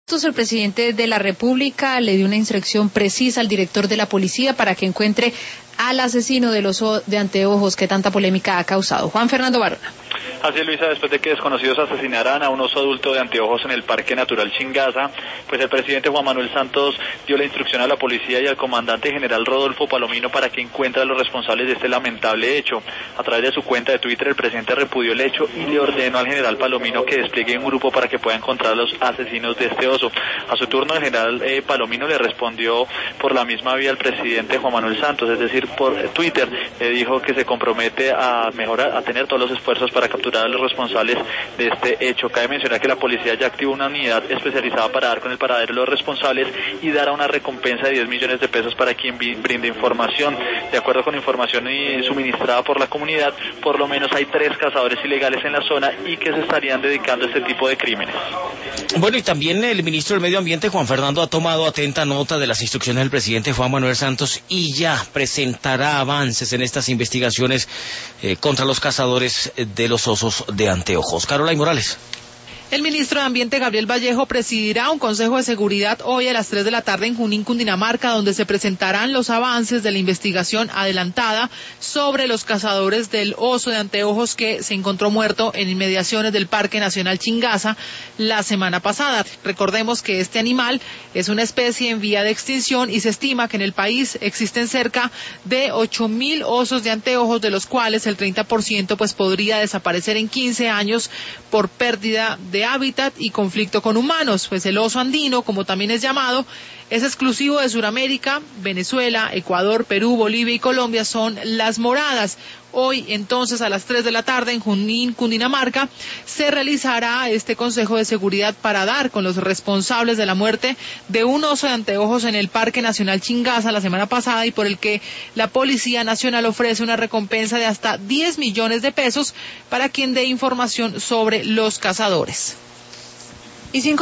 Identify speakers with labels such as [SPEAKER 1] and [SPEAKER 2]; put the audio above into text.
[SPEAKER 1] El presidente de la República le dio una instrucción precisa al director de la policía para que encuentre al asesino del oso de anteojos que tanta polémica ha causado. Juan Fernando Barona.
[SPEAKER 2] Así es, Luisa, después de que desconocidos asesinaran a un oso adulto de anteojos en el Parque Natural Chingaza, pues el presidente Juan Manuel Santos dio la instrucción a la policía y al comandante general Rodolfo Palomino para que encuentre a los responsables de este lamentable hecho. A través de su cuenta de Twitter, el presidente repudió el hecho y le ordenó al general Palomino que despliegue un grupo para que pueda encontrar a los asesinos de este oso. A su turno, el general Palomino le respondió por la misma vía al presidente Juan Manuel Santos, es decir, por Twitter, le dijo que se compromete a mejorar, a tener todos los esfuerzos para capturar a los responsables de este hecho. Cabe mencionar que la policía ya activó una unidad especializada para dar con el paradero de los responsables y dará una recompensa de 10 millones de pesos para quien brinde información. De acuerdo con información suministrada por la comunidad, por lo menos hay 3 cazadores ilegales en la zona y que se estarían dedicando a este tipo de crímenes.
[SPEAKER 3] Bueno, y también el ministro del Medio Ambiente, Juan Fernando, ha tomado atenta nota de las instrucciones del presidente Juan Manuel Santos y ya presentará avances en estas investigaciones contra los cazadores de los osos de anteojos. Caroline Morales.
[SPEAKER 4] El ministro de Ambiente, Gabriel Vallejo, presidirá un consejo de seguridad hoy a las 3 de la tarde en Junín, Cundinamarca, donde se presentarán los avances de la investigación adelantada sobre los cazadores del oso de anteojos que se encontró muerto en inmediaciones del Parque Nacional Chingaza la semana pasada. Recordemos que este animal es una especie en vía de extinción y se estima que en el país existen cerca de 8.000 osos de anteojos, de los cuales el 30% podría desaparecer en 15 años por pérdida de hábitat y conflicto con humanos. Pues el oso andino, como también es llamado, es exclusivo de Sudamérica. Venezuela, Ecuador, Perú, Bolivia y Colombia son las moradas. Hoy, entonces, a las 3 de la tarde en Junín, Cundinamarca, se realizará este Consejo de Seguridad para dar con los responsables de la muerte de un oso de anteojos en el Parque Nacional Chingaza la semana pasada y por el que la Policía Nacional ofrece una recompensa de hasta 10 millones de pesos para quien dé información sobre los cazadores.